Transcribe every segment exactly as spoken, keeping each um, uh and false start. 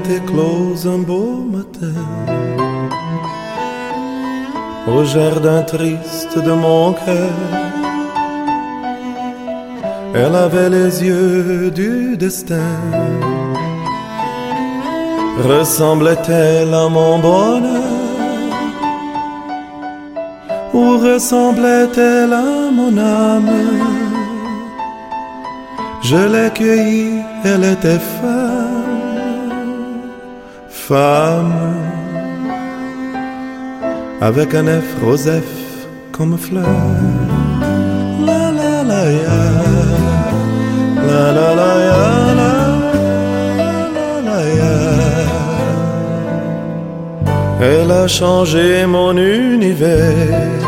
éclose un beau matin au jardin triste de mon cœur. Elle avait les yeux du destin. Ressemblait-elle à mon bonheur ou ressemblait-elle à mon âme? Je l'ai cueillie, elle était femme, femme, avec un F rosef comme fleur. La la la ya, la la la ya, la la la ya. Elle a changé mon univers.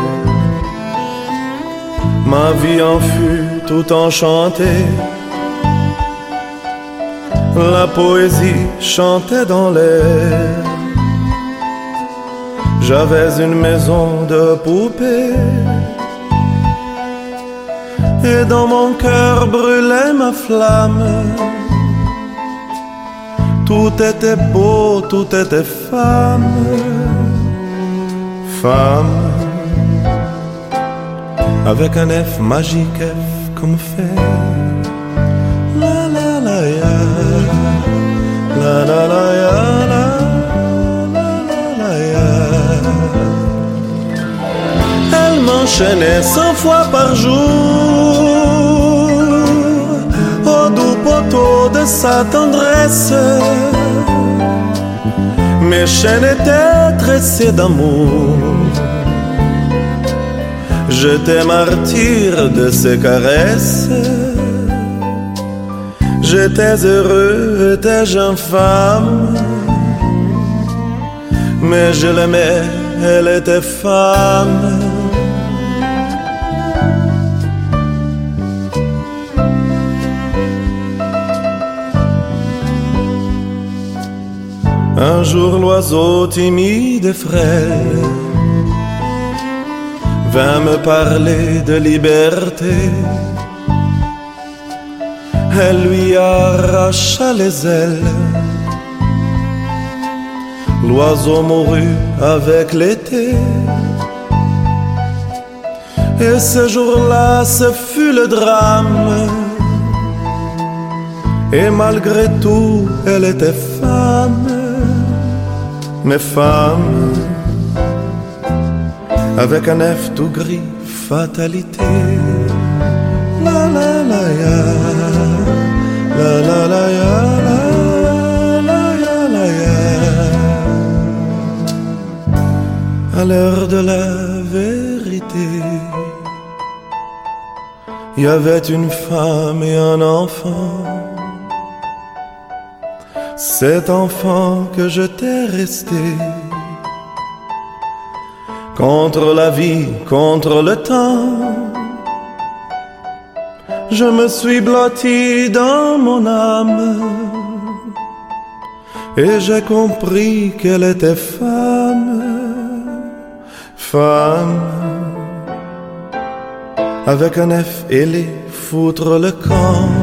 Ma vie en fut tout enchantée. La poésie chantait dans l'air. J'avais une maison de poupée et dans mon cœur brûlait ma flamme. Tout était beau, tout était femme, femme, avec un F magique, F comme fer. La la la ya, la la la ya, la la la la ya. Elle m'enchaînait cent fois par jour au doux poteau de sa tendresse. Mes chaînes étaient tressées d'amour. J'étais martyr de ses caresses. J'étais heureux, étais-je infâme? Mais je l'aimais, elle était femme. Un jour l'oiseau timide et frêle vint me parler de liberté. Elle lui arracha les ailes. L'oiseau mourut avec l'été. Et ce jour-là, ce fut le drame. Et malgré tout, elle était femme. Mais femme, avec un F tout gris, fatalité. La la la ya, la la la ya, la la ya la ya. À l'heure de la vérité, il y avait une femme et un enfant. Cet enfant que je t'ai resté, contre la vie, contre le temps, je me suis blotti dans mon âme et j'ai compris qu'elle était femme, femme, avec un F ailé, foutre le camp.